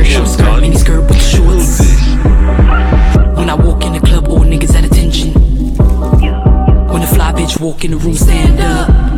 Short skirt, mini skirt with the shorts. When I walk in the club, all niggas at attention. When a fly bitch walk in the room, stand up.